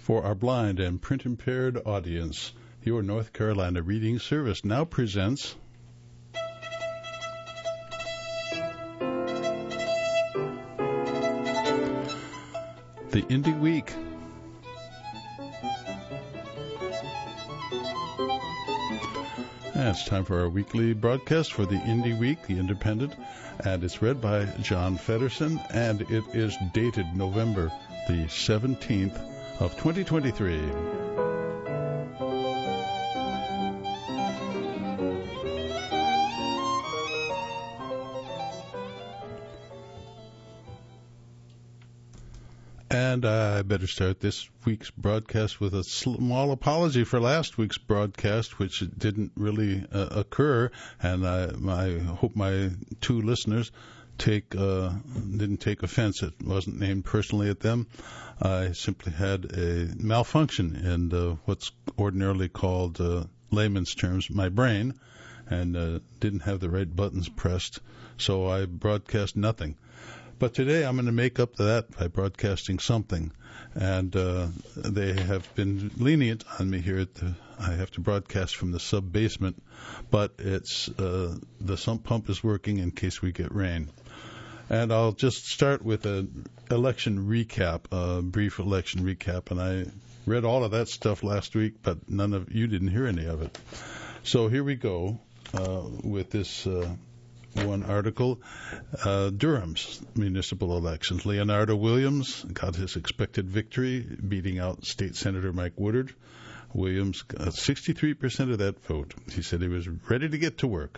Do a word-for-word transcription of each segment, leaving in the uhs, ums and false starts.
For our blind and print-impaired audience, your North Carolina Reading Service now presents the Indie Week. And it's time for our weekly broadcast for the Indie Week, the Independent, and it's read by John Feddersen, and it is dated November the seventeenth of twenty twenty-three. And I better start this week's broadcast with a small apology for last week's broadcast, which didn't really uh, occur. And I, I hope my two listeners take uh, didn't take offense. It wasn't named personally at them. I simply had a malfunction in uh, what's ordinarily called, uh, layman's terms, my brain, and uh, didn't have the right buttons pressed. So I broadcast nothing. But today I'm going to make up to that by broadcasting something, and uh, they have been lenient on me here. At the, I have to broadcast from the sub-basement, but it's uh, the sump pump is working in case we get rain. And I'll just start with an election recap, a brief election recap, and I read all of that stuff last week, but none of you didn't hear any of it. So here we go uh, with this Uh, One article, uh, Durham's municipal elections. Leonardo Williams got his expected victory, beating out State Senator Mike Woodard. Williams got sixty-three percent of that vote. He said he was ready to get to work.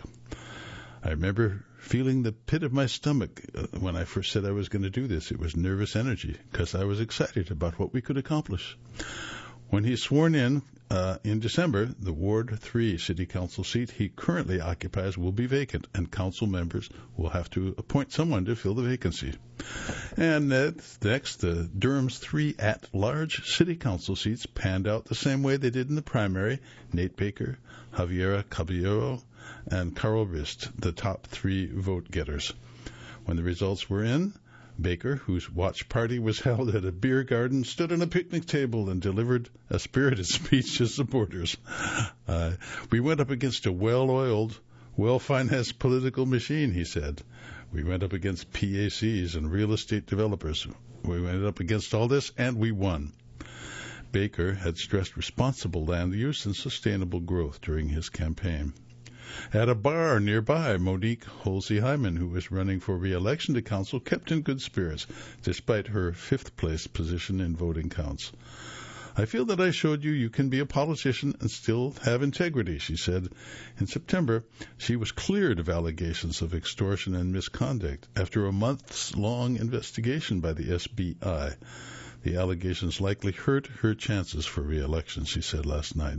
I remember feeling the pit of my stomach uh, when I first said I was going to do this. It was nervous energy because I was excited about what we could accomplish. When he's sworn in uh, in December, the Ward three City Council seat he currently occupies will be vacant, and council members will have to appoint someone to fill the vacancy. And uh, next, the Durham's three at-large City Council seats panned out the same way they did in the primary. Nate Baker, Javiera Caballero, and Carl Rist, the top three vote-getters. When the results were in, Baker, whose watch party was held at a beer garden, stood on a picnic table and delivered a spirited speech to supporters. Uh, we went up against a well-oiled, well-financed political machine, he said. We went up against P A Cs and real estate developers. We went up against all this, and we won. Baker had stressed responsible land use and sustainable growth during his campaign. At a bar nearby, Monique Holsey-Hyman, who was running for re-election to council, kept in good spirits, despite her fifth-place position in voting counts. I feel that I showed you you can be a politician and still have integrity, she said. In September, she was cleared of allegations of extortion and misconduct after a months-long investigation by the S B I. The allegations likely hurt her chances for re-election, she said last night.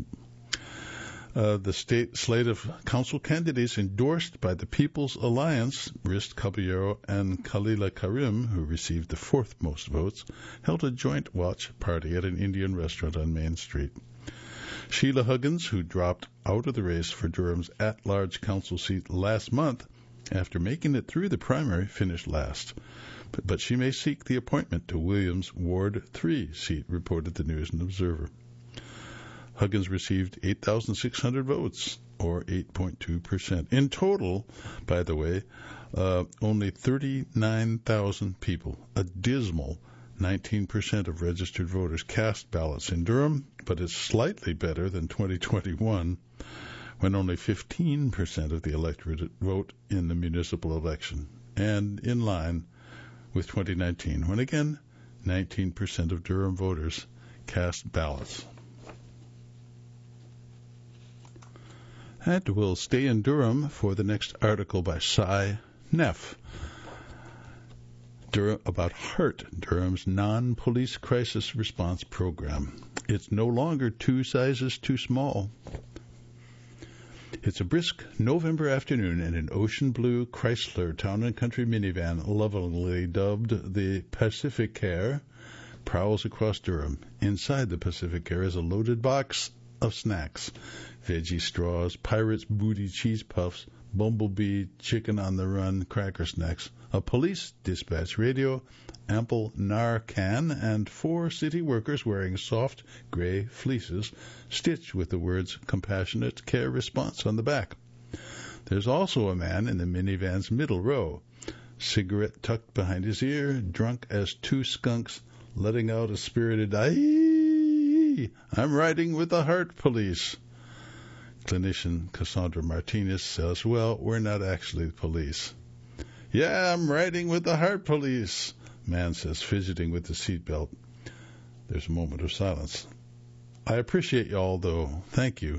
Uh, the state slate of council candidates endorsed by the People's Alliance, Rist Caballero and Khalila Karim, who received the fourth most votes, held a joint watch party at an Indian restaurant on Main Street. Sheila Huggins, who dropped out of the race for Durham's at-large council seat last month after making it through the primary, finished last. But, but she may seek the appointment to Williams' Ward three seat, reported the News and Observer. Huggins received eight thousand six hundred votes, or eight point two percent. In total, by the way, uh, only thirty-nine thousand people, a dismal nineteen percent of registered voters, cast ballots in Durham, but it's slightly better than twenty twenty-one, when only fifteen percent of the electorate vote in the municipal election, and in line with twenty nineteen, when again nineteen percent of Durham voters cast ballots. And we'll stay in Durham for the next article by Cy Neff Durham, about HART, Durham's non-police crisis response program. It's no longer two sizes too small. It's a brisk November afternoon in an ocean blue Chrysler Town and Country minivan, lovingly dubbed the Pacificaire, prowls across Durham. Inside the Pacificaire is a loaded box of snacks: veggie straws, Pirates Booty cheese puffs, bumblebee, chicken on the run, cracker snacks, a police dispatch radio, ample Narcan, and four city workers wearing soft gray fleeces stitched with the words Compassionate Care Response on the back. There's also a man in the minivan's middle row, cigarette tucked behind his ear, drunk as two skunks, letting out a spirited, "Aye, I'm riding with the Heart Police." Clinician Cassandra Martinez says, well, we're not actually the police. Yeah, I'm riding with the Heart Police, man says, fidgeting with the seatbelt. There's a moment of silence. I appreciate y'all, though. Thank you.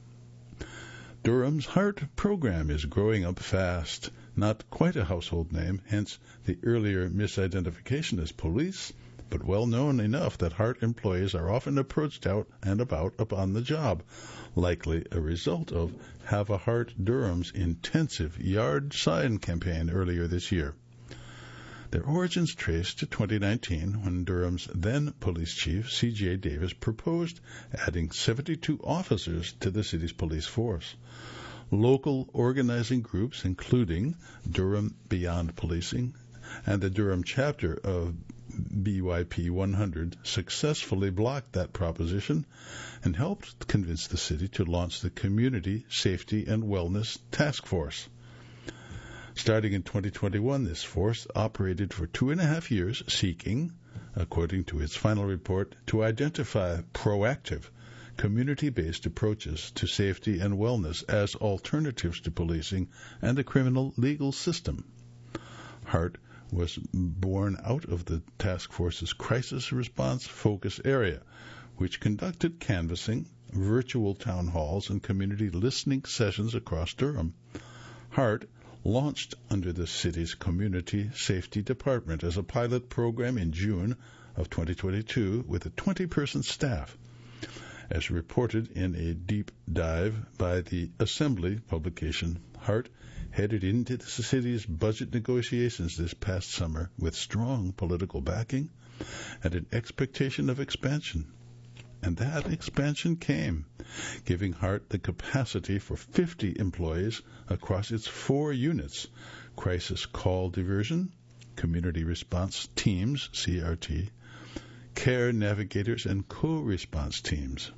Durham's Heart program is growing up fast. Not quite a household name, hence the earlier misidentification as police, but well known enough that Heart employees are often approached out and about upon the job, likely a result of Have a Heart Durham's intensive yard sign campaign earlier this year. Their origins trace to twenty nineteen, when Durham's then police chief, C J Davis, proposed adding seventy-two officers to the city's police force. Local organizing groups, including Durham Beyond Policing and the Durham chapter of B Y P one hundred, successfully blocked that proposition and helped convince the city to launch the Community Safety and Wellness Task Force. Starting in twenty twenty-one, this force operated for two and a half years, seeking, according to its final report, to identify proactive, community-based approaches to safety and wellness as alternatives to policing and the criminal legal system. Heart was born out of the task force's crisis response focus area, which conducted canvassing, virtual town halls, and community listening sessions across Durham. Heart launched under the city's Community Safety Department as a pilot program in June of twenty twenty-two with a twenty-person staff. As reported in a deep dive by the Assembly publication, Heart headed into the city's budget negotiations this past summer with strong political backing and an expectation of expansion. And that expansion came, giving Heart the capacity for fifty employees across its four units: Crisis Call Diversion, Community Response Teams, C R T, Care Navigators, and Co-Response Teams.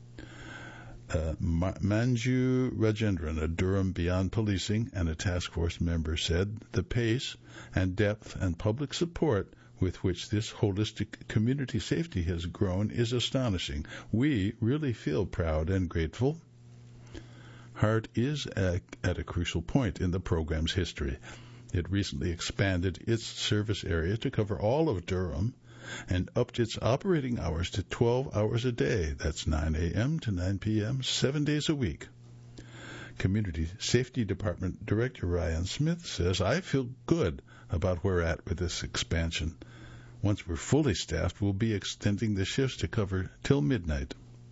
Uh, Manju Rajendran, a Durham Beyond Policing and a task force member, said the pace and depth and public support with which this holistic community safety has grown is astonishing. We really feel proud and grateful. Heart is at, at a crucial point in the program's history. It recently expanded its service area to cover all of Durham and upped its operating hours to twelve hours a day. That's nine a.m. to nine p.m., seven days a week. Community Safety Department Director Ryan Smith says, I feel good about where we're at with this expansion. Once we're fully staffed, we'll be extending the shifts to cover till midnight.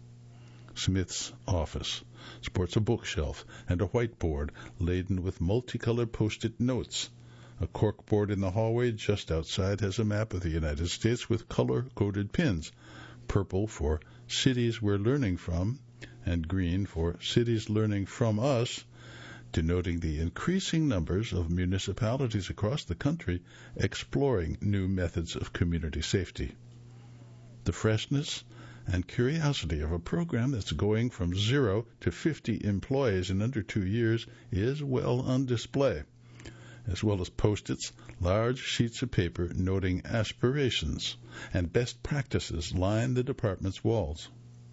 Smith's office sports a bookshelf and a whiteboard laden with multicolored post-it notes. A corkboard in the hallway just outside has a map of the United States with color-coded pins, purple for cities we're learning from, and green for cities learning from us, denoting the increasing numbers of municipalities across the country exploring new methods of community safety. The freshness and curiosity of a program that's going from zero to fifty employees in under two years is well on display, as well as Post-its, large sheets of paper noting aspirations and best practices line the department's walls.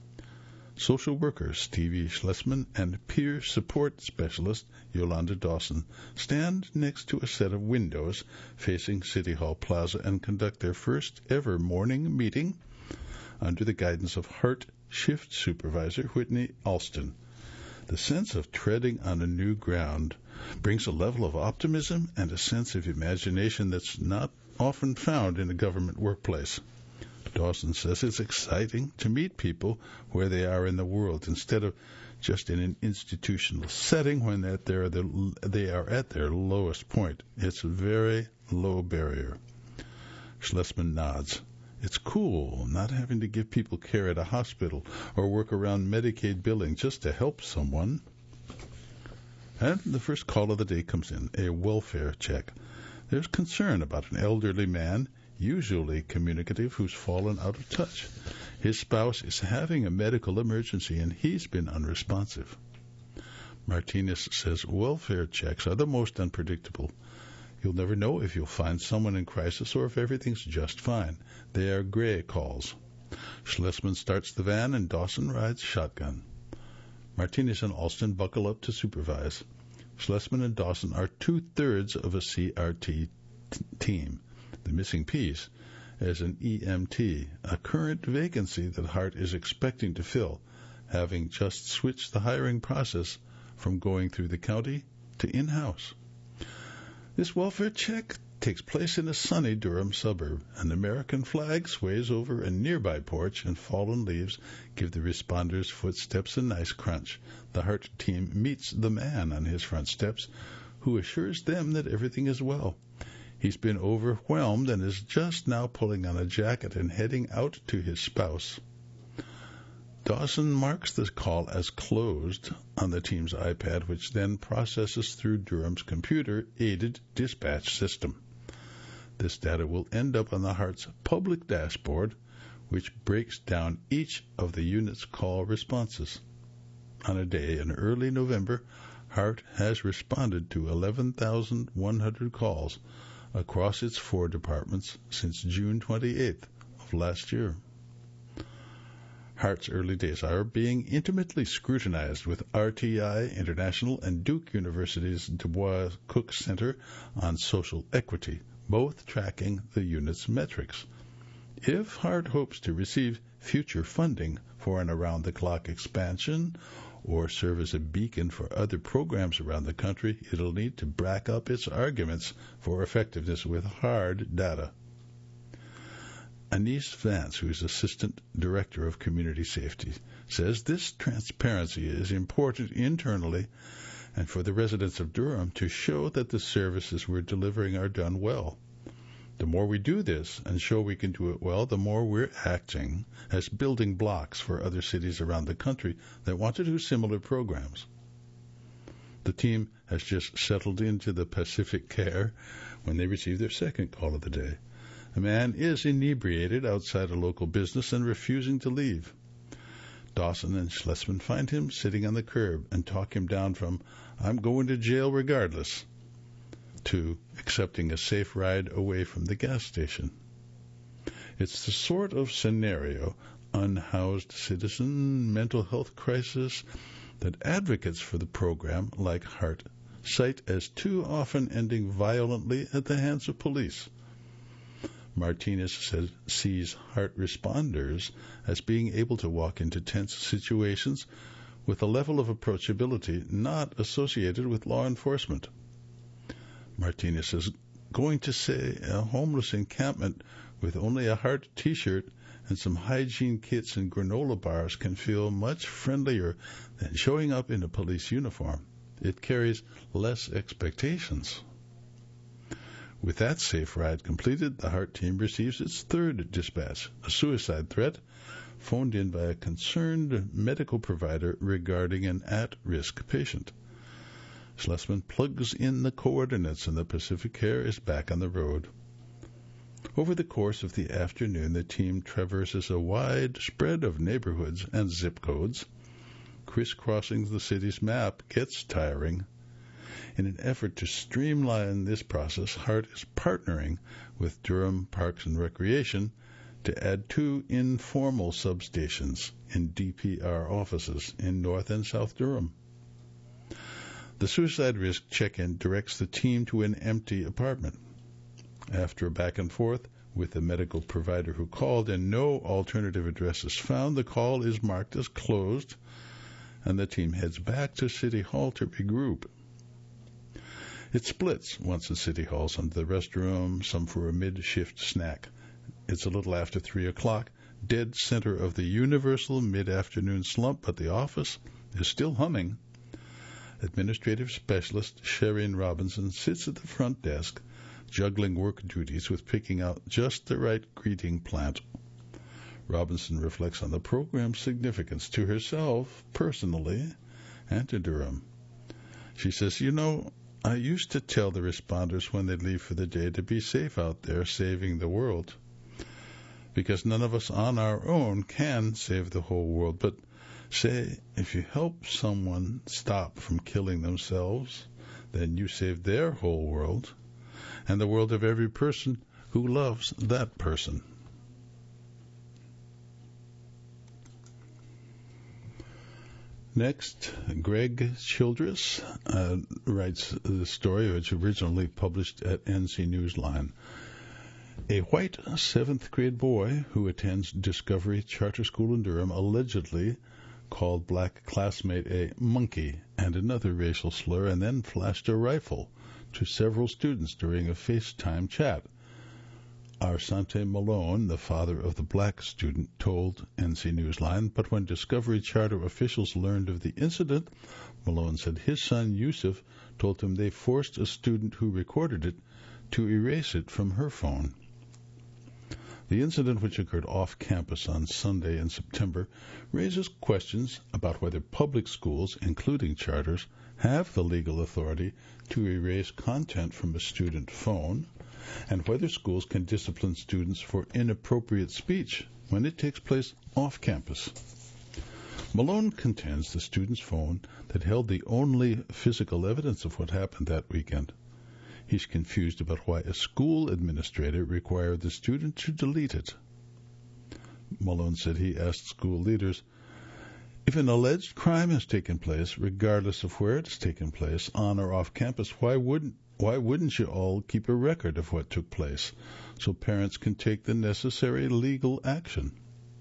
Social worker Stevie Schlesman and peer support specialist Yolanda Dawson stand next to a set of windows facing City Hall Plaza and conduct their first ever morning meeting under the guidance of Heart Shift Supervisor Whitney Alston. The sense of treading on a new ground brings a level of optimism and a sense of imagination that's not often found in a government workplace. Dawson says it's exciting to meet people where they are in the world instead of just in an institutional setting when that they're the, they are at their lowest point. It's a very low barrier. Schlesman nods. It's cool not having to give people care at a hospital or work around Medicaid billing just to help someone. And the first call of the day comes in, a welfare check. There's concern about an elderly man, usually communicative, who's fallen out of touch. His spouse is having a medical emergency and he's been unresponsive. Martinez says welfare checks are the most unpredictable. You'll never know if you'll find someone in crisis or if everything's just fine. They are gray calls. Schlesman starts the van and Dawson rides shotgun. Martinez and Alston buckle up to supervise. Schlesman and Dawson are two-thirds of a C R T t- team. The missing piece is an E M T, a current vacancy that Hart is expecting to fill, having just switched the hiring process from going through the county to in-house. This welfare check takes place in a sunny Durham suburb. An American flag sways over a nearby porch, and fallen leaves give the responders' footsteps a nice crunch. The Hart team meets the man on his front steps, who assures them that everything is well. He's been overwhelmed and is just now pulling on a jacket and heading out to his spouse. Dawson marks the call as closed on the team's iPad, which then processes through Durham's computer-aided dispatch system. This data will end up on the Hart's public dashboard, which breaks down each of the unit's call responses. On a day in early November, Hart has responded to eleven thousand one hundred calls across its four departments since June twenty-eighth of last year. Hart's early days are being intimately scrutinized with R T I International and Duke University's Du Bois Cook Center on Social Equity, both tracking the unit's metrics. If Hart hopes to receive future funding for an around-the-clock expansion or serve as a beacon for other programs around the country, it'll need to back up its arguments for effectiveness with hard data. Anise Vance, who is Assistant Director of Community Safety, says this transparency is important internally and for the residents of Durham to show that the services we're delivering are done well. The more we do this and show we can do it well, the more we're acting as building blocks for other cities around the country that want to do similar programs. The team has just settled into the Pacific Care when they received their second call of the day. A man is inebriated outside a local business and refusing to leave. Dawson and Schlesman find him sitting on the curb and talk him down from, "I'm going to jail regardless," to accepting a safe ride away from the gas station. It's the sort of scenario, unhoused citizen, mental health crisis, that advocates for the program, like Hart, cite as too often ending violently at the hands of police. Martinez says, sees Hart responders as being able to walk into tense situations with a level of approachability not associated with law enforcement. Martinez says, going to, say, a homeless encampment with only a Hart T-shirt and some hygiene kits and granola bars can feel much friendlier than showing up in a police uniform. It carries less expectations. With that safe ride completed, the Hart team receives its third dispatch, a suicide threat phoned in by a concerned medical provider regarding an at-risk patient. Schlesman plugs in the coordinates and the Pacific Care is back on the road. Over the course of the afternoon, the team traverses a wide spread of neighborhoods and zip codes. Crisscrossing the city's map gets tiring. In an effort to streamline this process, Hart is partnering with Durham Parks and Recreation to add two informal substations in D P R offices in North and South Durham. The suicide risk check-in directs the team to an empty apartment. After a back and forth with the medical provider who called and no alternative address is found, the call is marked as closed, and the team heads back to City Hall to regroup. It splits once in City Hall, some to the restroom, some for a mid-shift snack. It's a little after three o'clock, dead center of the universal mid-afternoon slump, but the office is still humming. Administrative specialist Shereen Robinson sits at the front desk, juggling work duties with picking out just the right greeting plant. Robinson reflects on the program's significance to herself personally and to Durham. She says, you know, I used to tell the responders when they leave for the day to be safe out there saving the world, because none of us on our own can save the whole world. But say, if you help someone stop from killing themselves, then you save their whole world and the world of every person who loves that person. Next, Greg Childress uh, writes the story, which originally published at N C Newsline. A white seventh grade boy who attends Discovery Charter School in Durham allegedly called black classmate a monkey and another racial slur, and then flashed a rifle to several students during a FaceTime chat. Arsante Malone, the father of the black student, told N C Newsline, but when Discovery Charter officials learned of the incident, Malone said his son Yusuf told him they forced a student who recorded it to erase it from her phone. The incident, which occurred off campus on Sunday in September, raises questions about whether public schools, including charters, have the legal authority to erase content from a student phone, and whether schools can discipline students for inappropriate speech when it takes place off campus. Malone contends the student's phone that held the only physical evidence of what happened that weekend. He's confused about why a school administrator required the student to delete it. Malone said he asked school leaders, if an alleged crime has taken place, regardless of where it has taken place, on or off campus, why wouldn't why wouldn't you all keep a record of what took place so parents can take the necessary legal action?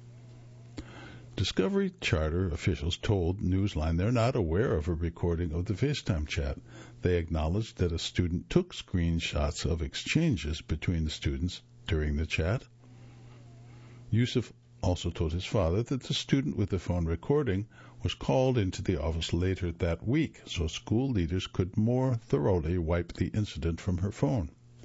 Discovery Charter officials told Newsline they're not aware of a recording of the FaceTime chat. They acknowledged that a student took screenshots of exchanges between the students during the chat. Yusuf also told his father that the student with the phone recording was called into the office later that week so school leaders could more thoroughly wipe the incident from her phone.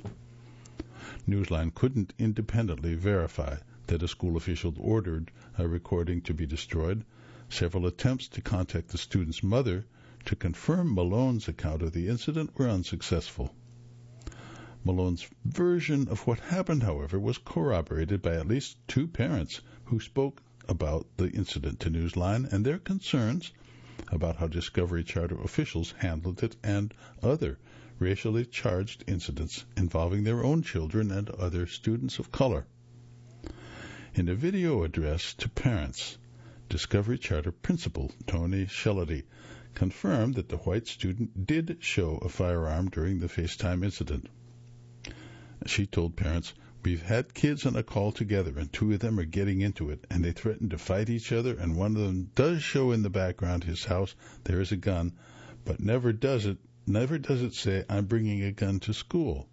Newsline couldn't independently verify that a school official ordered a recording to be destroyed. Several attempts to contact the student's mother to confirm Malone's account of the incident were unsuccessful. Malone's version of what happened, however, was corroborated by at least two parents who spoke about the incident to Newsline and their concerns about how Discovery Charter officials handled it and other racially charged incidents involving their own children and other students of color. In a video address to parents, Discovery Charter Principal Tony Shellady confirmed that the white student did show a firearm during the FaceTime incident. She told parents, we've had kids on a call together and two of them are getting into it and they threaten to fight each other and one of them does show in the background his house there is a gun, but never does it, never does it say, I'm bringing a gun to school.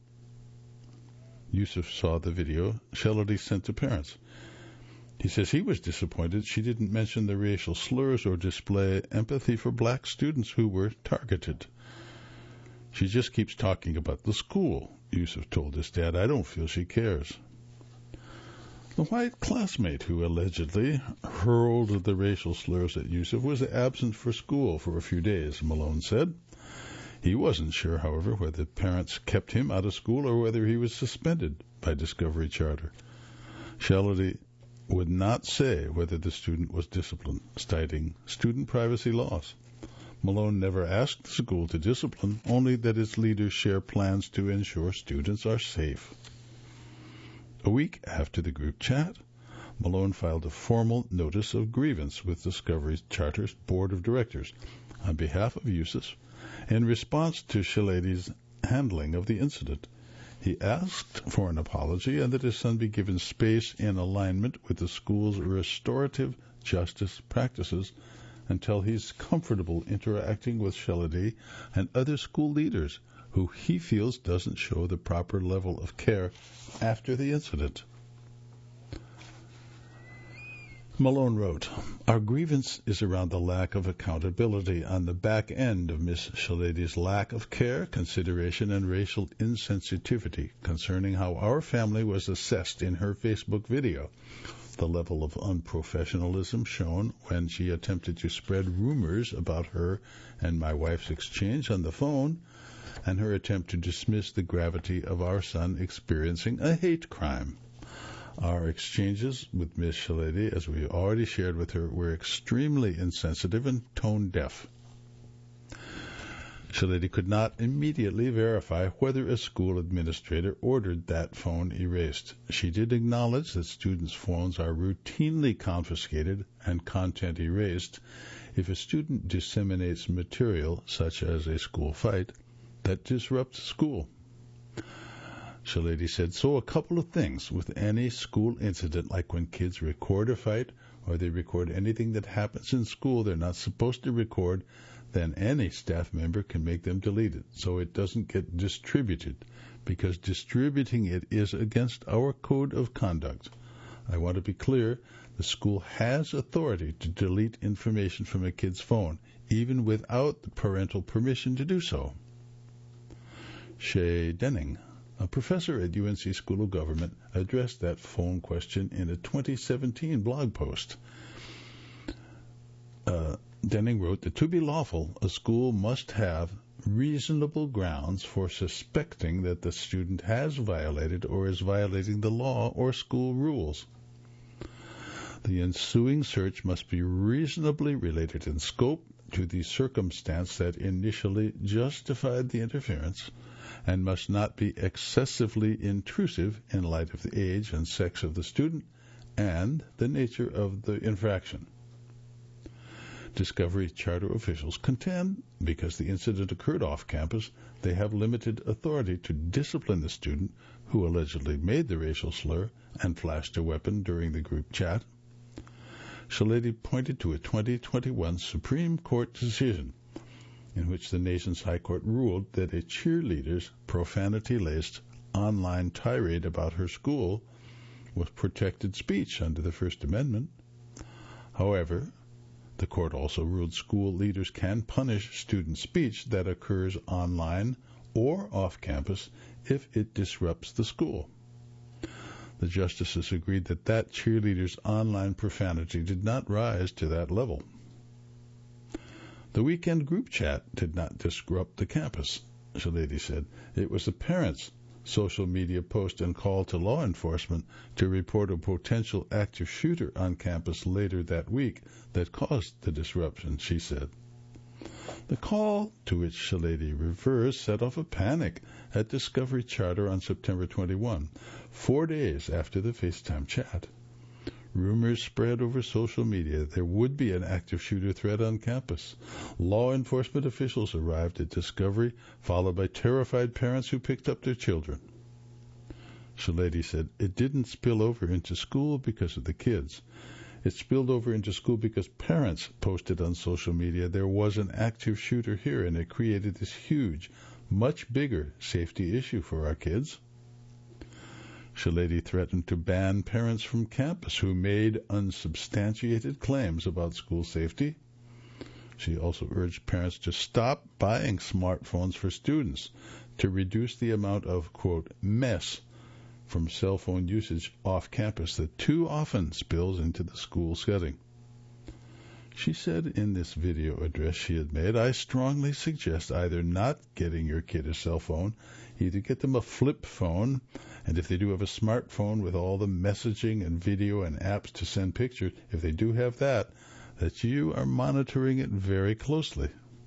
Yusuf saw the video Shellady sent to parents. He says he was disappointed she didn't mention the racial slurs or display empathy for black students who were targeted. She just keeps talking about the school, Yusuf told his dad. I don't feel she cares. The white classmate who allegedly hurled the racial slurs at Yusuf was absent for school for a few days, Malone said. He wasn't sure, however, whether parents kept him out of school or whether he was suspended by Discovery Charter. Shellady would not say whether the student was disciplined, citing student privacy laws. Malone never asked the school to discipline, only that its leaders share plans to ensure students are safe. A week after the group chat, Malone filed a formal notice of grievance with Discovery Charter's board of directors on behalf of Yusuf in response to Shellady's handling of the incident. He asked for an apology and that his son be given space in alignment with the school's restorative justice practices until he's comfortable interacting with Shellady and other school leaders who he feels doesn't show the proper level of care after the incident. Malone wrote, our grievance is around the lack of accountability on the back end of Miss Shellady's lack of care, consideration, and racial insensitivity concerning how our family was assessed in her Facebook video. the level of unprofessionalism shown when she attempted to spread rumors about her and my wife's exchange on the phone, and her attempt to dismiss the gravity of our son experiencing a hate crime. Our exchanges with Miss Shalady, as we already shared with her, were extremely insensitive and tone-deaf. Shalady could not immediately verify whether a school administrator ordered that phone erased. She did acknowledge that students' phones are routinely confiscated and content erased if a student disseminates material, such as a school fight, that disrupts school. Shalady said, so a couple of things with any school incident, like when kids record a fight or they record anything that happens in school they're not supposed to record, then any staff member can make them delete it so it doesn't get distributed, because distributing it is against our code of conduct. I want to be clear, the school has authority to delete information from a kid's phone, even without the parental permission to do so. Shay Denning, a professor at U N C School of Government, addressed that phone question in a twenty seventeen blog post. Uh, Denning wrote that to be lawful, a school must have reasonable grounds for suspecting that the student has violated or is violating the law or school rules. The ensuing search must be reasonably related in scope to the circumstance that initially justified the interference, and must not be excessively intrusive in light of the age and sex of the student and the nature of the infraction. Discovery Charter officials contend, because the incident occurred off campus, they have limited authority to discipline the student who allegedly made the racial slur and flashed a weapon during the group chat. Shalady pointed to a twenty twenty-one Supreme Court decision in which the nation's High Court ruled that a cheerleader's profanity-laced online tirade about her school was protected speech under the First Amendment. However, the court also ruled school leaders can punish student speech that occurs online or off campus if it disrupts the school. The justices agreed that that cheerleader's online profanity did not rise to that level. The weekend group chat did not disrupt the campus, Shalady said. It was the parents' social media post and call to law enforcement to report a potential active shooter on campus later that week that caused the disruption, she said. The call, to which Shalady refers, set off a panic at Discovery Charter on September twenty-first, four days after the FaceTime chat. Rumors spread over social media there would be an active shooter threat on campus. Law enforcement officials arrived at Discovery, followed by terrified parents who picked up their children. Shalady said it didn't spill over into school because of the kids. It spilled over into school because parents posted on social media there was an active shooter here, and it created this huge, much bigger safety issue for our kids. Shalady threatened to ban parents from campus who made unsubstantiated claims about school safety. She also urged parents to stop buying smartphones for students to reduce the amount of, quote, mess from cell phone usage off campus that too often spills into the school setting. She said in this video address she had made, I strongly suggest either not getting your kid a cell phone, either get them a flip phone, and if they do have a smartphone with all the messaging and video and apps to send pictures, if they do have that, that you are monitoring it very closely.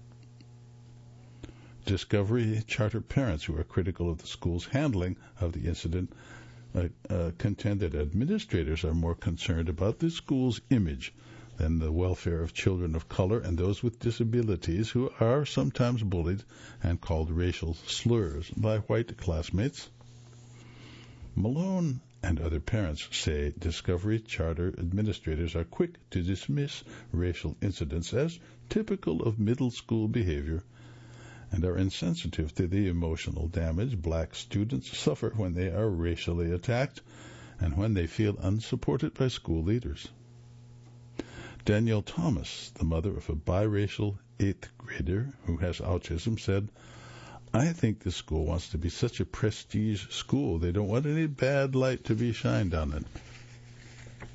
Discovery Charter parents who are critical of the school's handling of the incident uh, uh, contend that administrators are more concerned about the school's image than the welfare of children of color and those with disabilities who are sometimes bullied and called racial slurs by white classmates. Malone and other parents say Discovery Charter administrators are quick to dismiss racial incidents as typical of middle school behavior and are insensitive to the emotional damage black students suffer when they are racially attacked and when they feel unsupported by school leaders. Danielle Thomas, the mother of a biracial eighth grader who has autism, said, I think this school wants to be such a prestige school. They don't want any bad light to be shined on it.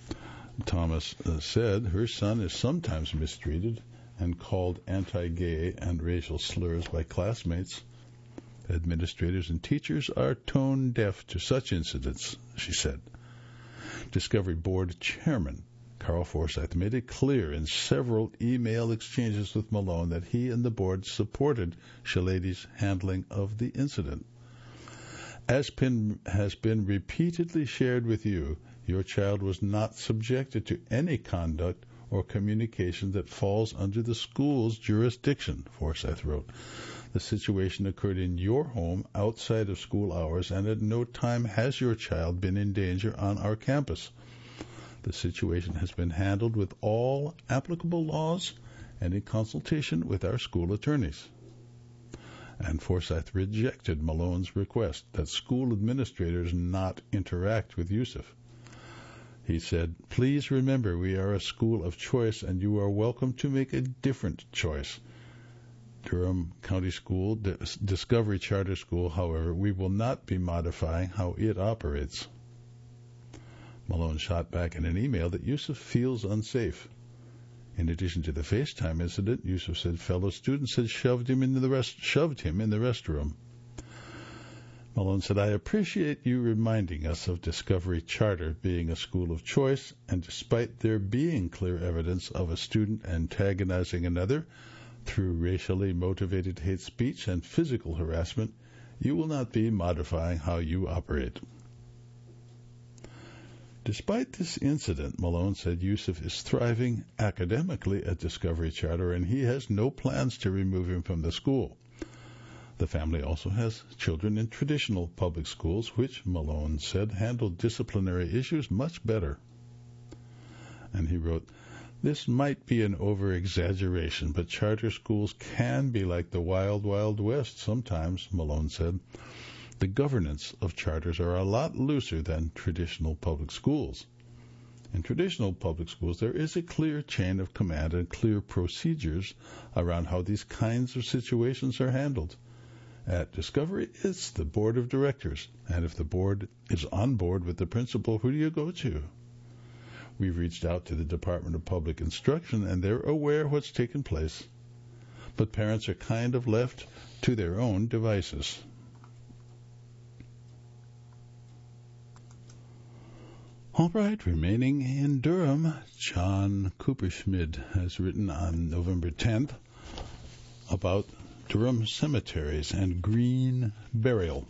Thomas uh, said her son is sometimes mistreated and called anti-gay and racial slurs by classmates. Administrators and teachers are tone deaf to such incidents, she said. Discovery Board Chairman Carl Forsyth made it clear in several email exchanges with Malone that he and the board supported Shalady's handling of the incident. As been, has been repeatedly shared with you, your child was not subjected to any conduct or communication that falls under the school's jurisdiction, Forsyth wrote. The situation occurred in your home outside of school hours, and at no time has your child been in danger on our campus. The situation has been handled with all applicable laws and in consultation with our school attorneys. And Forsyth rejected Malone's request that school administrators not interact with Yusuf. He said, "Please remember we are a school of choice and you are welcome to make a different choice. Durham County School, Discovery Charter School, however, we will not be modifying how it operates." Malone shot back in an email that Yusuf feels unsafe. In addition to the FaceTime incident, Yusuf said fellow students had shoved him in the rest, shoved him in the restroom. Malone said, "I appreciate you reminding us of Discovery Charter being a school of choice, and despite there being clear evidence of a student antagonizing another through racially motivated hate speech and physical harassment, you will not be modifying how you operate." Despite this incident, Malone said Yusuf is thriving academically at Discovery Charter and he has no plans to remove him from the school. The family also has children in traditional public schools, which, Malone said, handle disciplinary issues much better. And he wrote, "This might be an over-exaggeration, but charter schools can be like the wild, wild west sometimes," Malone said. The governance of charters are a lot looser than traditional public schools. In traditional public schools, there is a clear chain of command and clear procedures around how these kinds of situations are handled. At Discovery, it's the board of directors, and if the board is on board with the principal, who do you go to? We've reached out to the Department of Public Instruction, and they're aware of what's taken place. But parents are kind of left to their own devices. All right, remaining in Durham, John Cooperschmidt has written on November tenth about Durham cemeteries and green burial.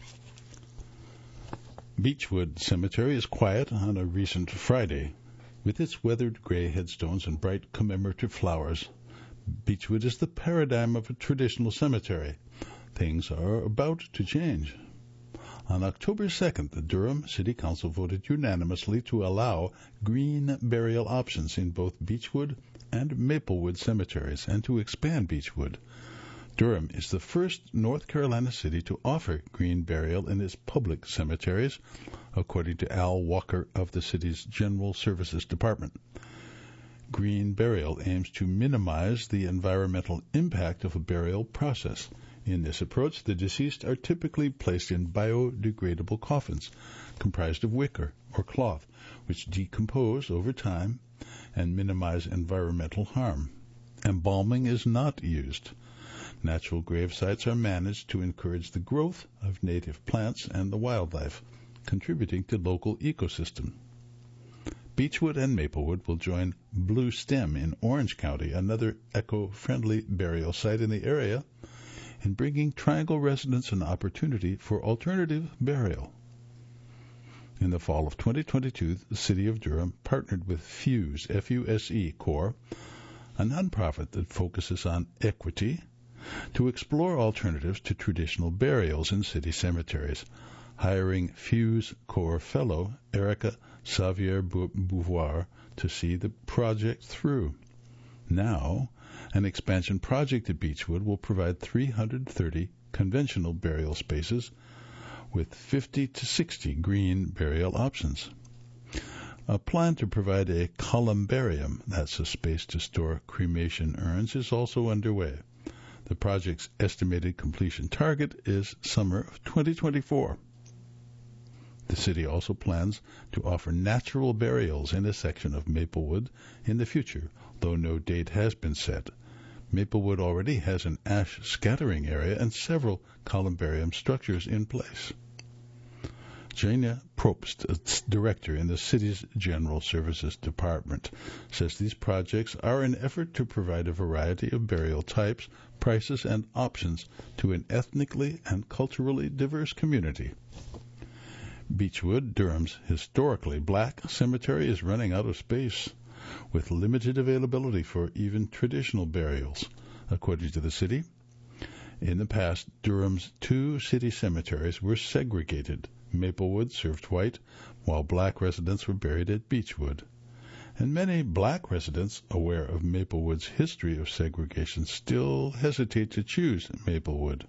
Beechwood Cemetery is quiet on a recent Friday. With its weathered gray headstones and bright commemorative flowers, Beechwood is the paradigm of a traditional cemetery. Things are about to change. On October second, the Durham City Council voted unanimously to allow green burial options in both Beechwood and Maplewood cemeteries and to expand Beechwood. Durham is the first North Carolina city to offer green burial in its public cemeteries, according to Al Walker of the city's General Services Department. Green burial aims to minimize the environmental impact of a burial process. In this approach, the deceased are typically placed in biodegradable coffins comprised of wicker or cloth, which decompose over time and minimize environmental harm. Embalming is not used. Natural grave sites are managed to encourage the growth of native plants and the wildlife, contributing to local ecosystem. Beechwood and Maplewood will join Blue Stem in Orange County, another eco-friendly burial site in the area, in bringing Triangle residents an opportunity for alternative burial. In the fall of twenty twenty-two, the City of Durham partnered with Fuse, F U S E Corps, a nonprofit that focuses on equity, to explore alternatives to traditional burials in city cemeteries, hiring Fuse Corps fellow Erica Xavier-Beauvoir to see the project through. Now, an expansion project at Beechwood will provide three hundred thirty conventional burial spaces with fifty to sixty green burial options. A plan to provide a columbarium, that's a space to store cremation urns, is also underway. The project's estimated completion target is summer of twenty twenty-four. The city also plans to offer natural burials in a section of Maplewood in the future, though no date has been set. Maplewood already has an ash scattering area and several columbarium structures in place. Jana Probst, a director in the city's General Services Department, says these projects are an effort to provide a variety of burial types, prices, and options to an ethnically and culturally diverse community. Beechwood, Durham's historically black cemetery, is running out of space, with limited availability for even traditional burials, according to the city. In the past, Durham's two city cemeteries were segregated. Maplewood served white, while black residents were buried at Beechwood. And many black residents, aware of Maplewood's history of segregation, still hesitate to choose Maplewood.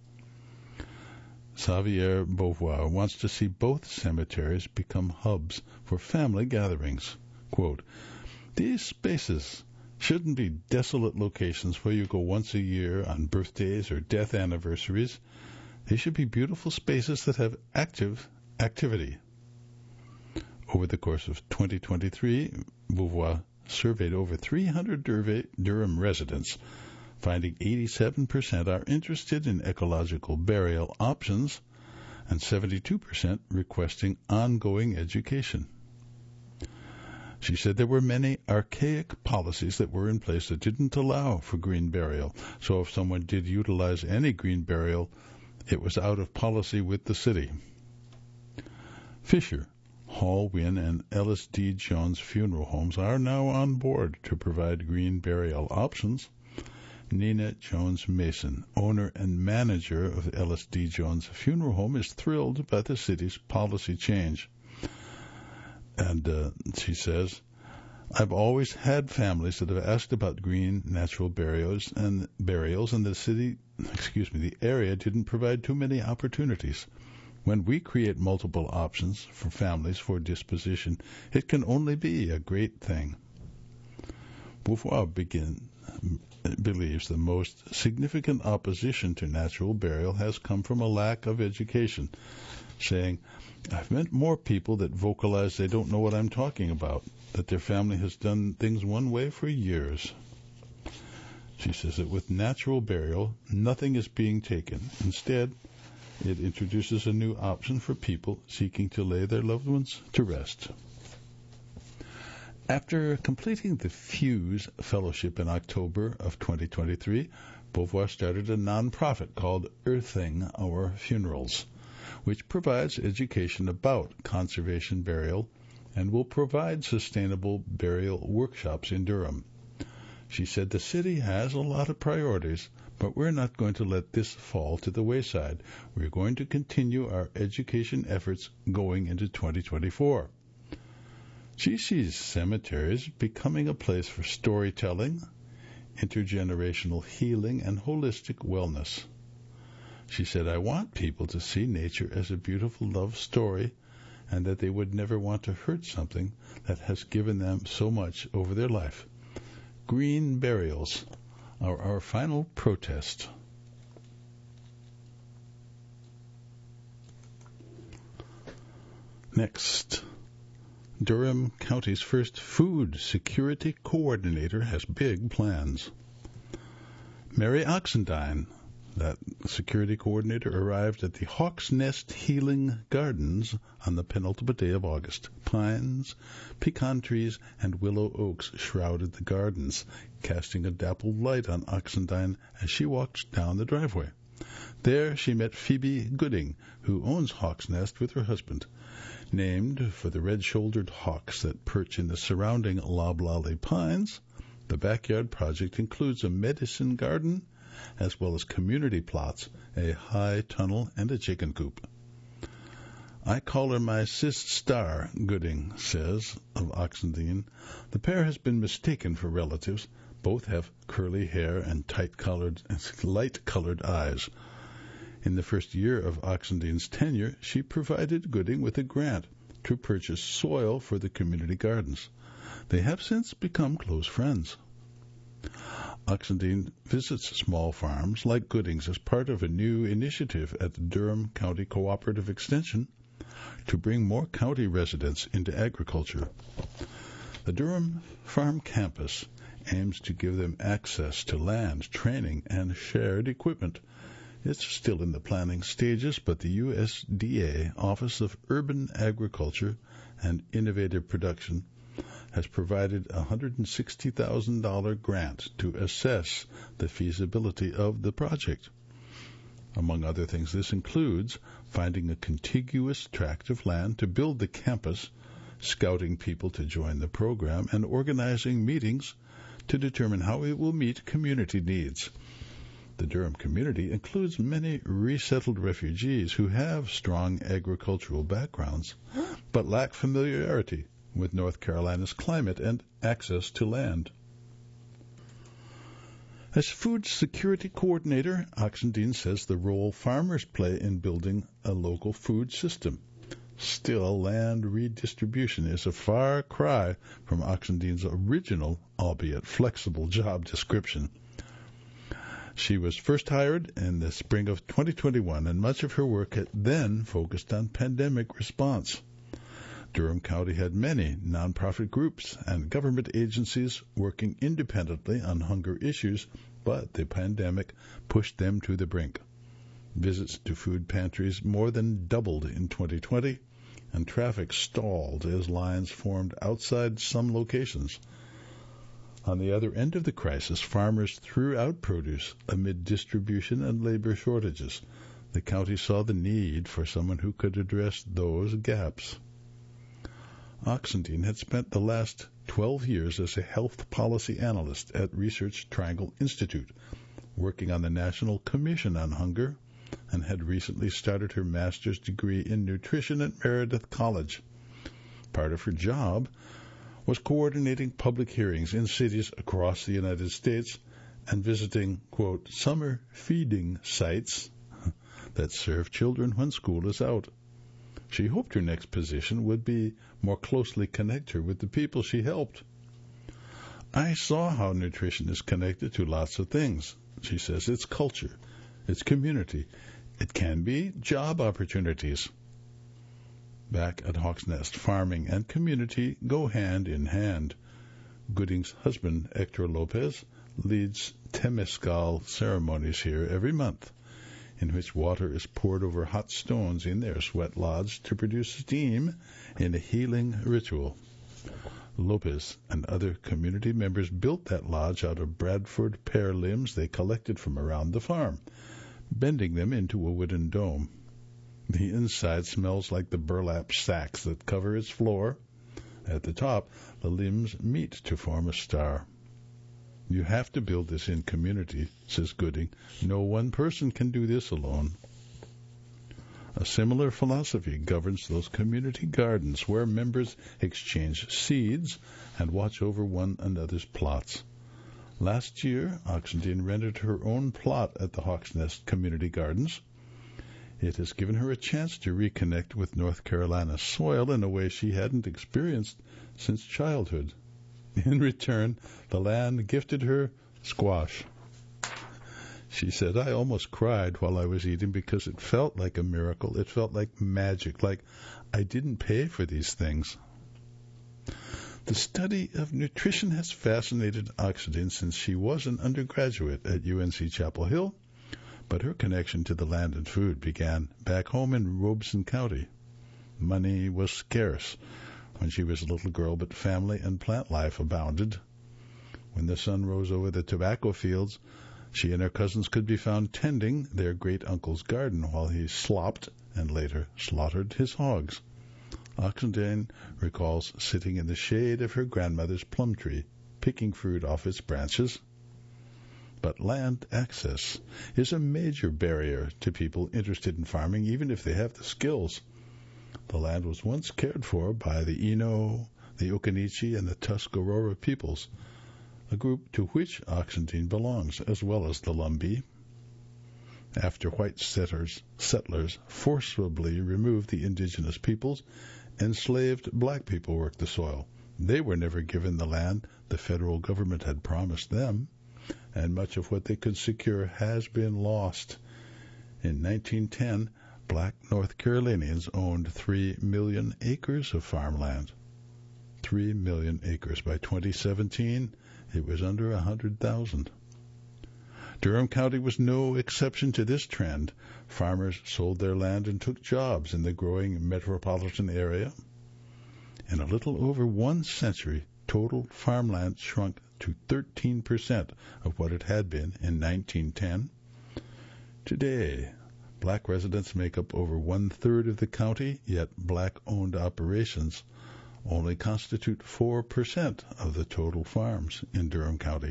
Xavier Beauvoir wants to see both cemeteries become hubs for family gatherings. Quote, "These spaces shouldn't be desolate locations where you go once a year on birthdays or death anniversaries. They should be beautiful spaces that have active activity." Over the course of twenty twenty-three, Beauvoir surveyed over three hundred Durham residents, finding eighty-seven percent are interested in ecological burial options and seventy-two percent requesting ongoing education. She said there were many archaic policies that were in place that didn't allow for green burial, so if someone did utilize any green burial, it was out of policy with the city. Fisher, Hall, Wynn, and Ellis D. Jones funeral homes are now on board to provide green burial options. Nina Jones Mason, owner and manager of Ellis D. Jones Funeral Home, is thrilled by the city's policy change. And uh, she says, "I've always had families that have asked about green natural burials and burials, and the city, excuse me, the area didn't provide too many opportunities. When we create multiple options for families for disposition, it can only be a great thing." Beauvoir begin, believes the most significant opposition to natural burial has come from a lack of education, saying, "I've met more people that vocalize they don't know what I'm talking about, that their family has done things one way for years." She says that with natural burial, nothing is being taken. Instead, it introduces a new option for people seeking to lay their loved ones to rest. After completing the Fuse Fellowship in October of twenty twenty-three, Beauvoir started a nonprofit called Earthing Our Funerals, which provides education about conservation burial and will provide sustainable burial workshops in Durham. She said the city has a lot of priorities, but we're not going to let this fall to the wayside. We're going to continue our education efforts going into twenty twenty-four. She sees cemeteries becoming a place for storytelling, intergenerational healing, and holistic wellness. She said, "I want people to see nature as a beautiful love story and that they would never want to hurt something that has given them so much over their life. Green burials are our final protest." Next, Durham County's first food security coordinator has big plans. Mary Oxendine, that security coordinator, arrived at the Hawk's Nest Healing Gardens on the penultimate day of August. Pines, pecan trees, and willow oaks shrouded the gardens, casting a dappled light on Oxendine as she walked down the driveway. There she met Phoebe Gooding, who owns Hawk's Nest with her husband. Named for the red-shouldered hawks that perch in the surrounding loblolly pines, the backyard project includes a medicine garden, as well as community plots, a high tunnel, and a chicken coop. "I call her my sis Star," Gooding says of Oxendine. "The pair has been mistaken for relatives. Both have curly hair and tight-colored, light-colored eyes." In the first year of Oxendine's tenure, she provided Gooding with a grant to purchase soil for the community gardens. They have since become close friends. Oxendine visits small farms like Gooding's as part of a new initiative at the Durham County Cooperative Extension. to bring more county residents into agriculture. The Durham Farm Campus aims to give them access to land, training, and shared equipment. It's still in the planning stages, but the U S D A Office of Urban Agriculture and Innovative Production has provided a one hundred sixty thousand dollars grant to assess the feasibility of the project. Among other things, this includes finding a contiguous tract of land to build the campus, scouting people to join the program, and organizing meetings to determine how it will meet community needs. The Durham community includes many resettled refugees who have strong agricultural backgrounds, but lack familiarity with North Carolina's climate and access to land. As food security coordinator, Oxendine says the role farmers play in building a local food system. Still, land redistribution is a far cry from Oxendine's original, albeit flexible, job description. She was first hired in the spring of twenty twenty-one, and much of her work had then focused on pandemic response. Durham County had many nonprofit groups and government agencies working independently on hunger issues, but the pandemic pushed them to the brink. Visits to food pantries more than doubled in twenty twenty, and traffic stalled as lines formed outside some locations. On the other end of the crisis, farmers threw out produce amid distribution and labor shortages. The county saw the need for someone who could address those gaps. Oxendine had spent the last twelve years as a health policy analyst at Research Triangle Institute, working on the National Commission on Hunger, and had recently started her master's degree in nutrition at Meredith College. Part of her job was coordinating public hearings in cities across the United States and visiting, quote, summer feeding sites that serve children when school is out. She hoped her next position would be more closely connect her with the people she helped. I saw how nutrition is connected to lots of things. She says it's culture, it's community, it can be job opportunities. Back at Hawks Nest, farming and community go hand in hand. Gooding's husband, Hector Lopez, leads Temescal ceremonies here every month, in which water is poured over hot stones in their sweat lodge to produce steam in a healing ritual. Lopez and other community members built that lodge out of Bradford pear limbs they collected from around the farm, bending them into a wooden dome. The inside smells like the burlap sacks that cover its floor. At the top, the limbs meet to form a star. You have to build this in community, says Gooding. No one person can do this alone. A similar philosophy governs those community gardens where members exchange seeds and watch over one another's plots. Last year, Oxendine rented her own plot at the Hawks Nest Community Gardens. It has given her a chance to reconnect with North Carolina soil in a way she hadn't experienced since childhood. In return, the land gifted her squash. She said, I almost cried while I was eating because it felt like a miracle. It felt like magic, like I didn't pay for these things. The study of nutrition has fascinated Oxendine since she was an undergraduate at U N C Chapel Hill, but her connection to the land and food began back home in Robeson County. Money was scarce when she was a little girl, but family and plant life abounded. When the sun rose over the tobacco fields, she and her cousins could be found tending their great-uncle's garden while he slopped and later slaughtered his hogs. Oxendine recalls sitting in the shade of her grandmother's plum tree, picking fruit off its branches. But land access is a major barrier to people interested in farming, even if they have the skills. The land was once cared for by the Eno, the Occaneechi, and the Tuscarora peoples, a group to which Oxendine belongs, as well as the Lumbee. After white settlers, settlers forcibly removed the indigenous peoples, enslaved black people worked the soil. They were never given the land the federal government had promised them, and much of what they could secure has been lost. In nineteen ten, Black North Carolinians owned three million acres of farmland. three million acres. By twenty seventeen, it was under one hundred thousand. Durham County was no exception to this trend. Farmers sold their land and took jobs in the growing metropolitan area. In a little over one century, total farmland shrunk to thirteen percent of what it had been in nineteen ten. Today, black residents make up over one-third of the county, yet black-owned operations only constitute four percent of the total farms in Durham County.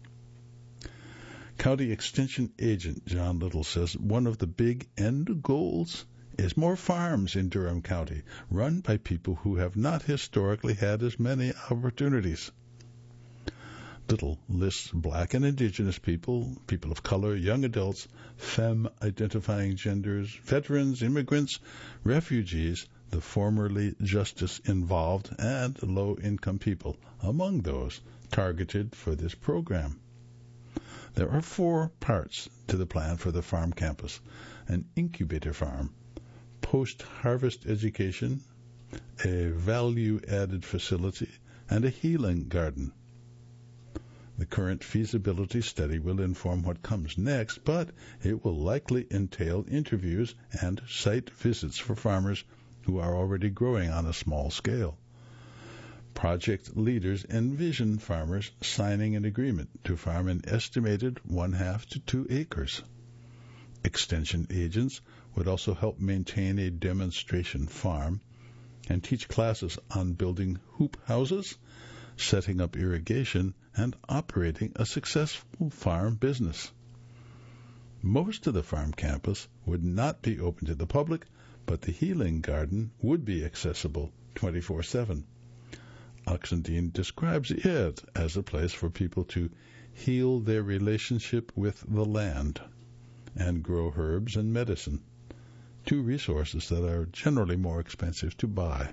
County Extension Agent John Little says one of the big end goals is more farms in Durham County, run by people who have not historically had as many opportunities. Little lists black and indigenous people, people of color, young adults, femme-identifying genders, veterans, immigrants, refugees, the formerly justice-involved, and low-income people among those targeted for this program. There are four parts to the plan for the farm campus: an incubator farm, post-harvest education, a value-added facility, and a healing garden. The current feasibility study will inform what comes next, but it will likely entail interviews and site visits for farmers who are already growing on a small scale. Project leaders envision farmers signing an agreement to farm an estimated one-half to two acres. Extension agents would also help maintain a demonstration farm and teach classes on building hoop houses, setting up irrigation, and operating a successful farm business. Most of the farm campus would not be open to the public, but the healing garden would be accessible twenty-four seven. Oxendine describes it as a place for people to heal their relationship with the land and grow herbs and medicine, two resources that are generally more expensive to buy.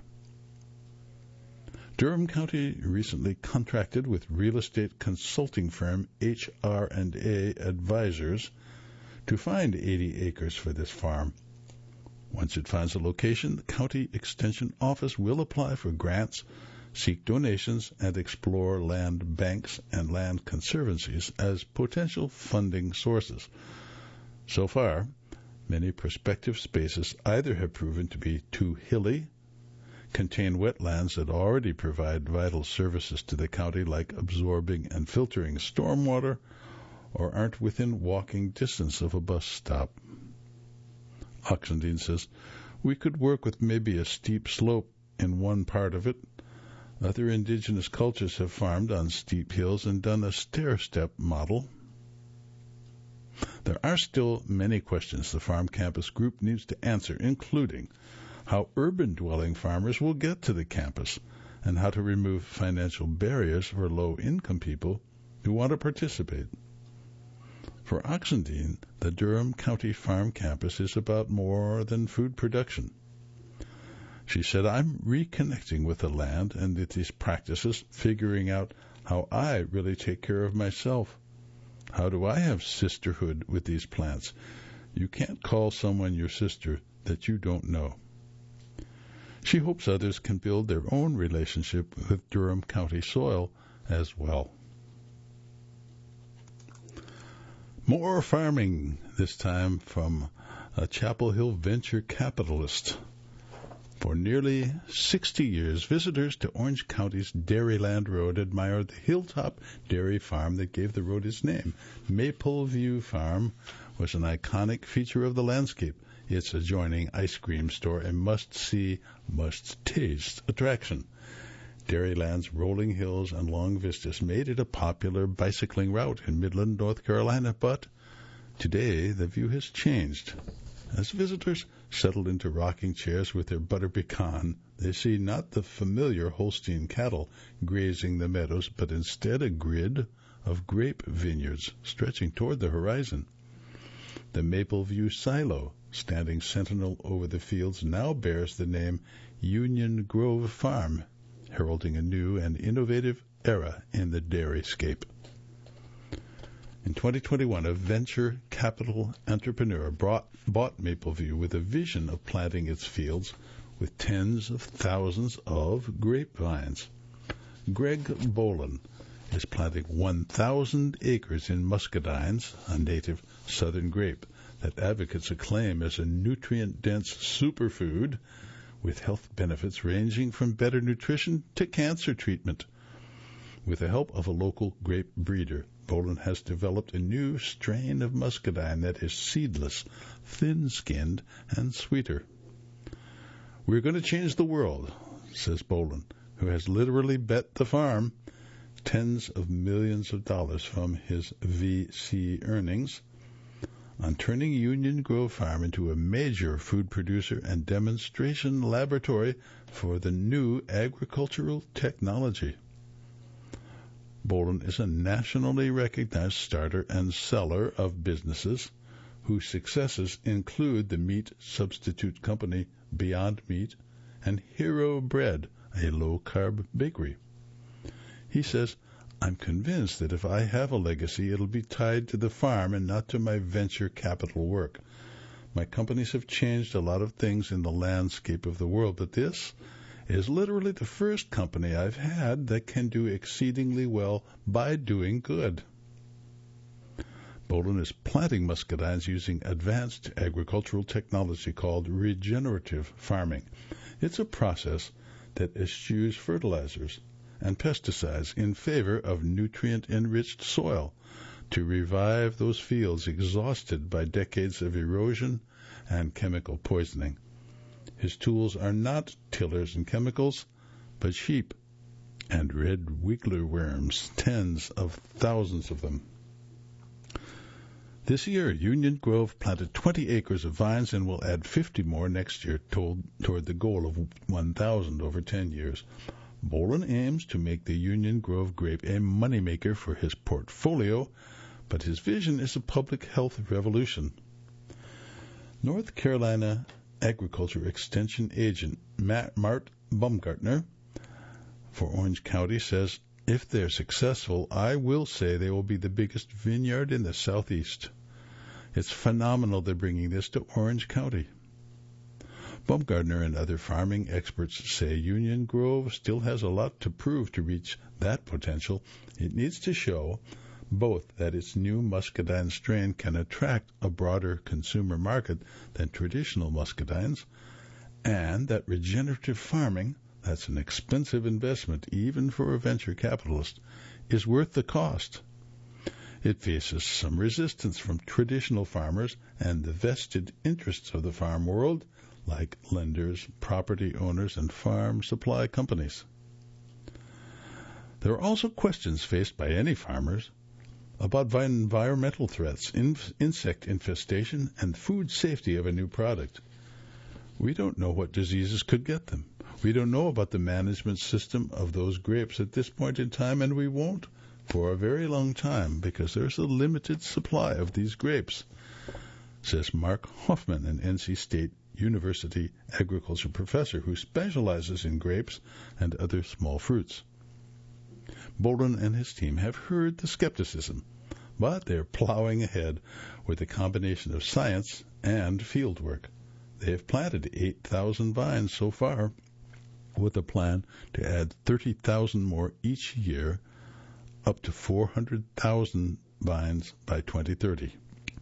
Durham County recently contracted with real estate consulting firm H R and A Advisors to find eighty acres for this farm. Once it finds a location, the County Extension Office will apply for grants, seek donations, and explore land banks and land conservancies as potential funding sources. So far, many prospective spaces either have proven to be too hilly, contain wetlands that already provide vital services to the county like absorbing and filtering stormwater, or aren't within walking distance of a bus stop. Oxendine says, we could work with maybe a steep slope in one part of it. Other indigenous cultures have farmed on steep hills and done a stair-step model. There are still many questions the farm campus group needs to answer, including how urban-dwelling farmers will get to the campus and how to remove financial barriers for low-income people who want to participate. For Oxendine, the Durham County Farm Campus is about more than food production. She said, I'm reconnecting with the land and with these practices, figuring out how I really take care of myself. How do I have sisterhood with these plants? You can't call someone your sister that you don't know. She hopes others can build their own relationship with Durham County soil as well. More farming, this time from a Chapel Hill venture capitalist. For nearly sixty years, visitors to Orange County's Dairyland Road admired the hilltop dairy farm that gave the road its name. Maple View Farm was an iconic feature of the landscape. Its adjoining ice cream store a must-see, must-taste attraction. Dairyland's rolling hills and long vistas made it a popular bicycling route in Midland, North Carolina, but today the view has changed. As visitors settled into rocking chairs with their butter pecan, they see not the familiar Holstein cattle grazing the meadows, but instead a grid of grape vineyards stretching toward the horizon. The Maple View Silo, standing sentinel over the fields, now bears the name Union Grove Farm, heralding a new and innovative era in the dairyscape. In twenty twenty-one, a venture capital entrepreneur brought, bought Mapleview with a vision of planting its fields with tens of thousands of grapevines. Greg Boland is planting one thousand acres in muscadines, a native southern grape that advocates acclaim as a nutrient-dense superfood with health benefits ranging from better nutrition to cancer treatment. With the help of a local grape breeder, Boland has developed a new strain of muscadine that is seedless, thin-skinned, and sweeter. We're going to change the world, says Boland, who has literally bet the farm tens of millions of dollars from his V C earnings on turning Union Grove Farm into a major food producer and demonstration laboratory for the new agricultural technology. Boland is a nationally recognized starter and seller of businesses whose successes include the meat substitute company Beyond Meat and Hero Bread, a low-carb bakery. He says, I'm convinced that if I have a legacy, it'll be tied to the farm and not to my venture capital work. My companies have changed a lot of things in the landscape of the world, but this is literally the first company I've had that can do exceedingly well by doing good. Boland is planting muscadines using advanced agricultural technology called regenerative farming. It's a process that eschews fertilizers and pesticides in favor of nutrient-enriched soil to revive those fields exhausted by decades of erosion and chemical poisoning. His tools are not tillers and chemicals, but sheep and red wiggler worms, tens of thousands of them. This year, Union Grove planted twenty acres of vines and will add fifty more next year toward, toward the goal of one thousand over ten years. Boland aims to make the Union Grove grape a moneymaker for his portfolio, but his vision is a public health revolution. North Carolina Agriculture Extension Agent Matt, Mart Baumgartner for Orange County says, if they're successful, I will say they will be the biggest vineyard in the Southeast. It's phenomenal they're bringing this to Orange County. Baumgartner and other farming experts say Union Grove still has a lot to prove to reach that potential. It needs to show both that its new muscadine strain can attract a broader consumer market than traditional muscadines, and that regenerative farming, that's an expensive investment even for a venture capitalist, is worth the cost. It faces some resistance from traditional farmers and the vested interests of the farm world, like lenders, property owners, and farm supply companies. There are also questions faced by any farmers about environmental threats, in, insect infestation, and food safety of a new product. We don't know what diseases could get them. We don't know about the management system of those grapes at this point in time, and we won't for a very long time because there's a limited supply of these grapes, says Mark Hoffman, an N C State University agriculture professor who specializes in grapes and other small fruits. Boland and his team have heard the skepticism, but they're plowing ahead with a combination of science and field work. They have planted eight thousand vines so far, with a plan to add thirty thousand more each year, up to four hundred thousand vines by twenty thirty.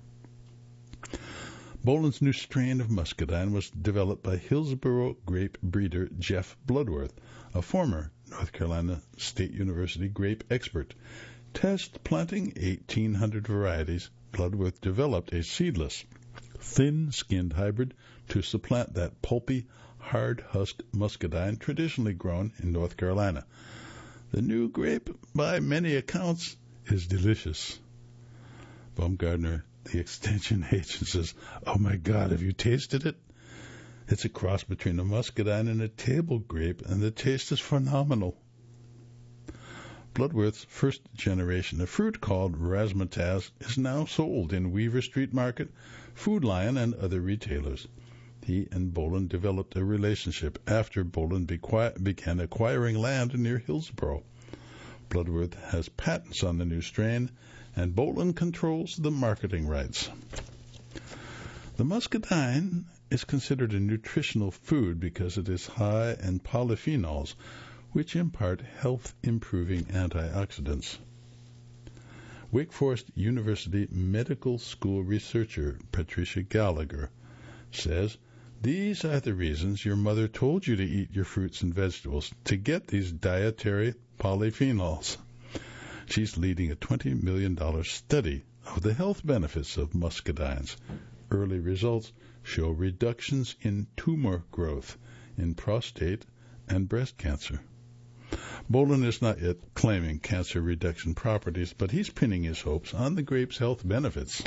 Boland's new strain of muscadine was developed by Hillsborough grape breeder Jeff Bloodworth, a former North Carolina State University grape expert. Test planting eighteen hundred varieties, Bloodworth developed a seedless, thin-skinned hybrid to supplant that pulpy, hard-husked muscadine traditionally grown in North Carolina. The new grape, by many accounts, is delicious. Baumgartner, the extension agent, says, oh my God, have you tasted it? It's a cross between a muscadine and a table grape, and the taste is phenomenal. Bloodworth's first generation of fruit, called Razzmatazz, is now sold in Weaver Street Market, Food Lion, and other retailers. He and Boland developed a relationship after Boland bequi- began acquiring land near Hillsborough. Bloodworth has patents on the new strain, and Bolin controls the marketing rights. The muscadine is considered a nutritional food because it is high in polyphenols, which impart health-improving antioxidants. Wake Forest University Medical School researcher Patricia Gallagher says, "These are the reasons your mother told you to eat your fruits and vegetables, to get these dietary polyphenols." She's leading a twenty million dollars study of the health benefits of muscadines. Early results show reductions in tumor growth in prostate and breast cancer. Bolin is not yet claiming cancer reduction properties, but he's pinning his hopes on the grape's health benefits.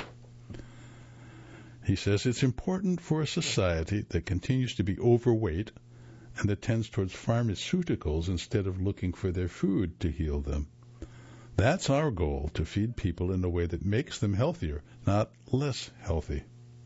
He says it's important for a society that continues to be overweight and that tends towards pharmaceuticals instead of looking for their food to heal them. That's our goal, to feed people in a way that makes them healthier, not less healthy.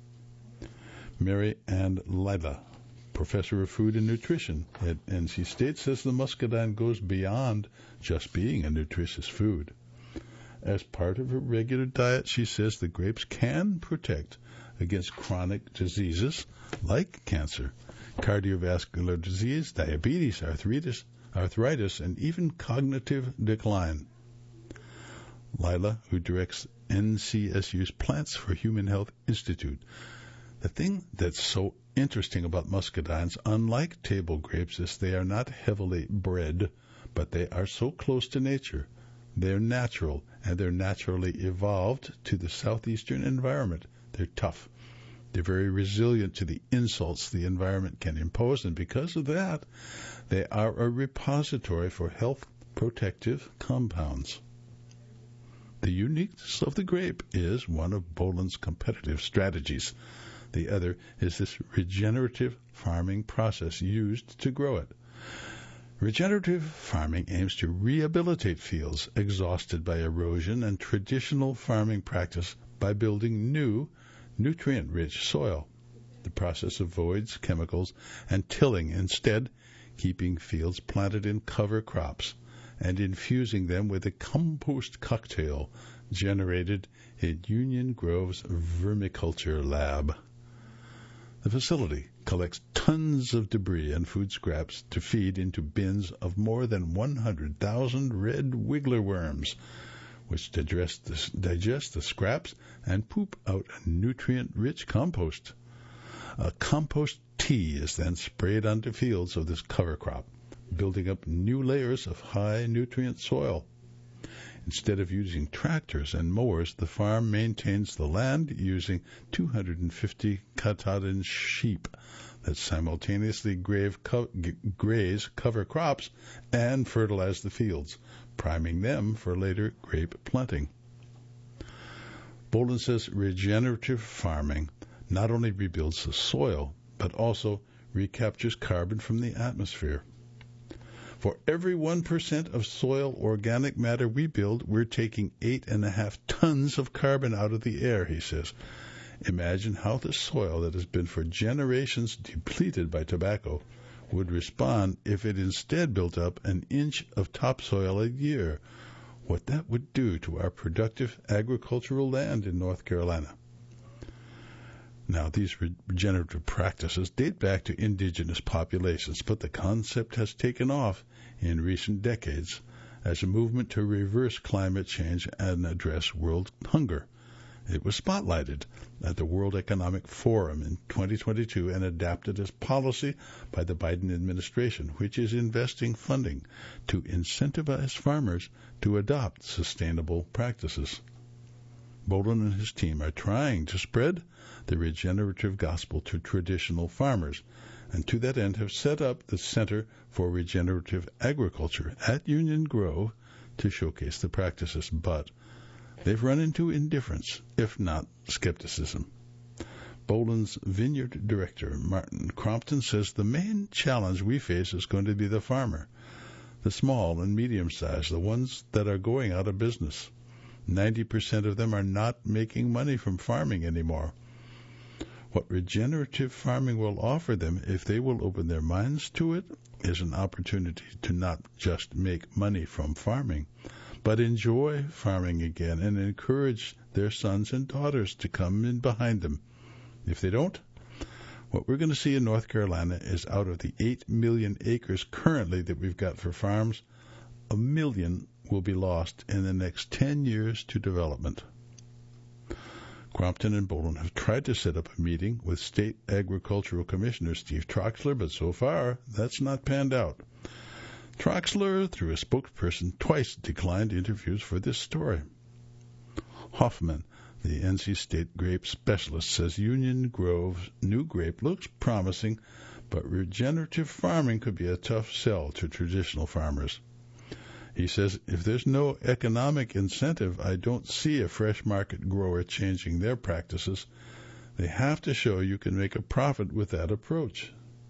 Mary Ann Lila, professor of food and nutrition at N C State, says the muscadine goes beyond just being a nutritious food. As part of her regular diet, she says the grapes can protect against chronic diseases like cancer, cardiovascular disease, diabetes, arthritis, arthritis, and even cognitive decline. Lila, who directs N C S U's Plants for Human Health Institute. The thing that's so interesting about muscadines, unlike table grapes, is they are not heavily bred, but they are so close to nature. They're natural, and they're naturally evolved to the southeastern environment. They're tough. They're very resilient to the insults the environment can impose, and because of that, they are a repository for health protective compounds. The uniqueness of the grape is one of Bolin's competitive strategies. The other is this regenerative farming process used to grow it. Regenerative farming aims to rehabilitate fields exhausted by erosion and traditional farming practice by building new, nutrient-rich soil. The process avoids chemicals and tilling, instead keeping fields planted in cover crops and infusing them with a compost cocktail generated at Union Grove's vermiculture lab. The facility collects tons of debris and food scraps to feed into bins of more than one hundred thousand red wiggler worms, which digest the, digest the scraps and poop out a nutrient-rich compost. A compost tea is then sprayed onto fields of this cover crop, building up new layers of high nutrient soil. Instead of using tractors and mowers, the farm maintains the land using two hundred fifty Katahdin sheep that simultaneously grave co- g- graze cover crops and fertilize the fields, priming them for later grape planting. Bolin says regenerative farming not only rebuilds the soil, but also recaptures carbon from the atmosphere. For every one percent of soil organic matter we build, we're taking eight and a half tons of carbon out of the air, he says. Imagine how the soil that has been for generations depleted by tobacco would respond if it instead built up an inch of topsoil a year. What that would do to our productive agricultural land in North Carolina. Now, these regenerative practices date back to indigenous populations, but the concept has taken off in recent decades as a movement to reverse climate change and address world hunger. It was spotlighted at the World Economic Forum in twenty twenty-two and adapted as policy by the Biden administration, which is investing funding to incentivize farmers to adopt sustainable practices. Bolin and his team are trying to spread the regenerative gospel to traditional farmers, and to that end have set up the Center for Regenerative Agriculture at Union Grove to showcase the practices, but they've run into indifference, if not skepticism. Bolin's vineyard director, Martin Crompton, says the main challenge we face is going to be the farmer, the small and medium-sized, the ones that are going out of business. ninety percent of them are not making money from farming anymore. What regenerative farming will offer them, if they will open their minds to it, is an opportunity to not just make money from farming, but enjoy farming again and encourage their sons and daughters to come in behind them. If they don't, what we're going to see in North Carolina is out of the eight million acres currently that we've got for farms, a million will be lost in the next ten years to development. Crompton and Boland have tried to set up a meeting with State Agricultural Commissioner Steve Troxler, but so far that's not panned out. Troxler, through a spokesperson, twice declined interviews for this story. Hoffman, the N C State grape specialist, says Union Grove's new grape looks promising, but regenerative farming could be a tough sell to traditional farmers. He says, if there's no economic incentive, I don't see a fresh market grower changing their practices. They have to show you can make a profit with that approach.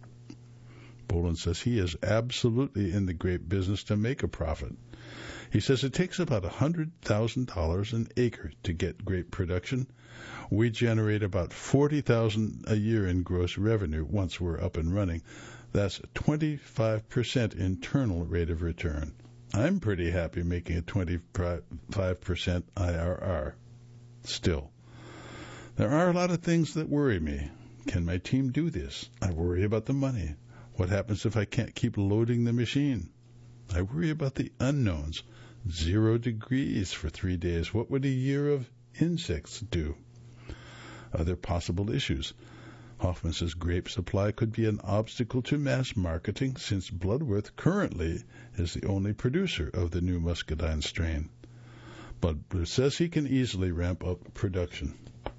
Boland says he is absolutely in the grape business to make a profit. He says it takes about one hundred thousand dollars an acre to get grape production. We generate about forty thousand dollars a year in gross revenue once we're up and running. That's a twenty-five percent internal rate of return. I'm pretty happy making a twenty-five percent I R R. Still, there are a lot of things that worry me. Can my team do this? I worry about the money. What happens if I can't keep loading the machine? I worry about the unknowns. Zero degrees for three days. What would a year of insects do? Other possible issues. Hoffman says grape supply could be an obstacle to mass marketing since Bloodworth currently is the only producer of the new muscadine strain. Bloodworth says he can easily ramp up production.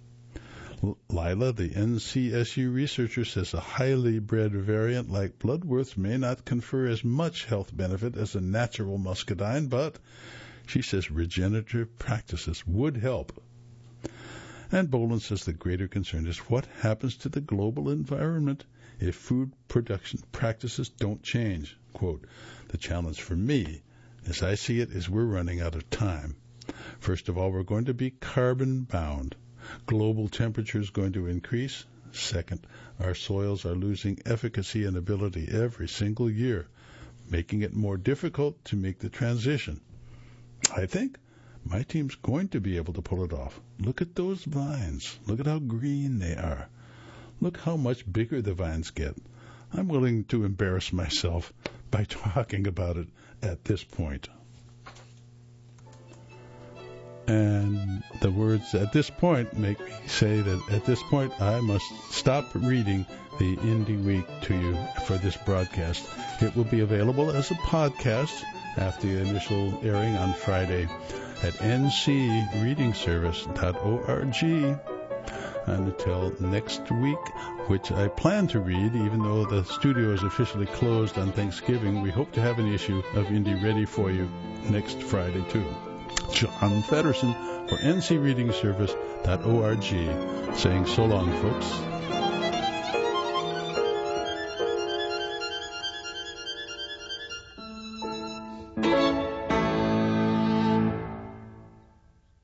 Lila, the N C S U researcher, says a highly bred variant like Bloodworth's may not confer as much health benefit as a natural muscadine, but she says regenerative practices would help. And Boland says the greater concern is what happens to the global environment if food production practices don't change. Quote, the challenge for me, as I see it, is we're running out of time. First of all, we're going to be carbon bound. Global temperature is going to increase. Second, our soils are losing efficacy and ability every single year, making it more difficult to make the transition. I think my team's going to be able to pull it off. Look at those vines. Look at how green they are. Look how much bigger the vines get. I'm willing to embarrass myself by talking about it at this point. And the words at this point make me say that at this point I must stop reading the Indie Week to you for this broadcast. It will be available as a podcast after the initial airing on Friday at n c reading service dot org. And until next week, which I plan to read, even though the studio is officially closed on Thanksgiving, we hope to have an issue of Indie ready for you next Friday, too. John Feddersen for n c reading service dot org, saying so long, folks.